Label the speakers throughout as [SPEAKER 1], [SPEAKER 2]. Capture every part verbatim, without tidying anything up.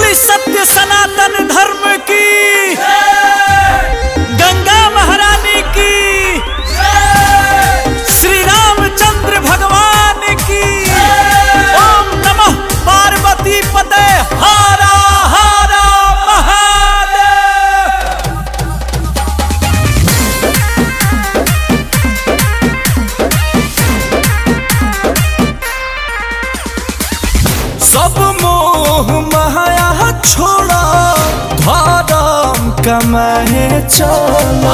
[SPEAKER 1] सत्य सनातन धर्म की, गंगा महारानी की, श्री रामचंद्र भगवान की। ओम नमः पार्वती पते हारा हारा महादेव। सब मोह माया छोड़ा धर्म कमाए चला।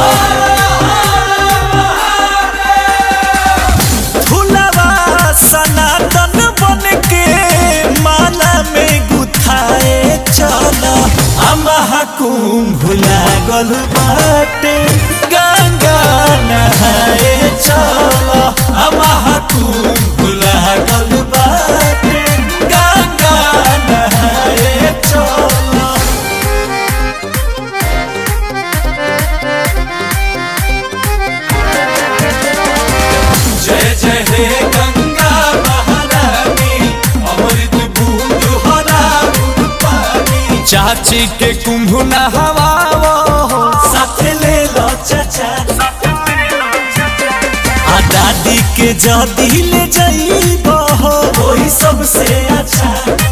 [SPEAKER 1] फुलवा सनातन बन के माला में गुथाए चला। महाकुंभ लागल बाटे गंगा नहाए चला। महाकुंभ लागल बाटे गंगा नहाए चला। जय जय हे गंगा महारानी, अमृत बूंद हरा पानी। चाची के कुंभ नहवावो, साथ ले लो चाचा। आ दादी के जदी ले जाइबो, वही सबसे अच्छा।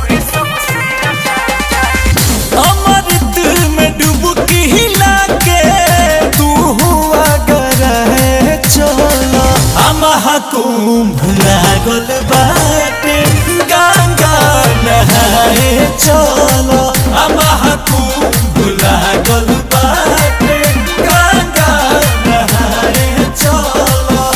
[SPEAKER 1] अमृत में डुबकी हिला के तू हुआ गरहे चला। महाकुंभ लागल बाटे गंगा नहाए चला। महाकुंभ लागल बाटे गंगा नहाए चला।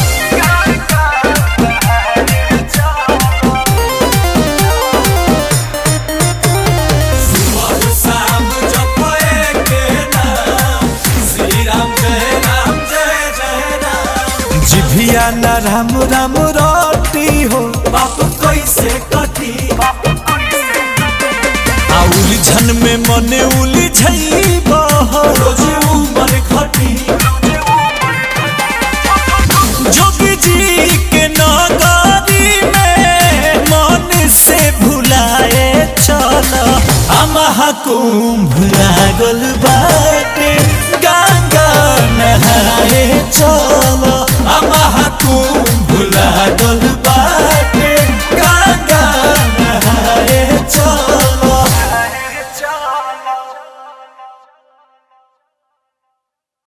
[SPEAKER 1] सुबह शाम जपए के नाम, श्री राम जय राम जय जय राम। जिभिया न राम राम रोटी हो, बाप कैसे कटी। आ उलझन में मने उलझइबो, रोज उमर घटी। जोगी जी के नगरी में मन से भुलाए चला। महाकुंभ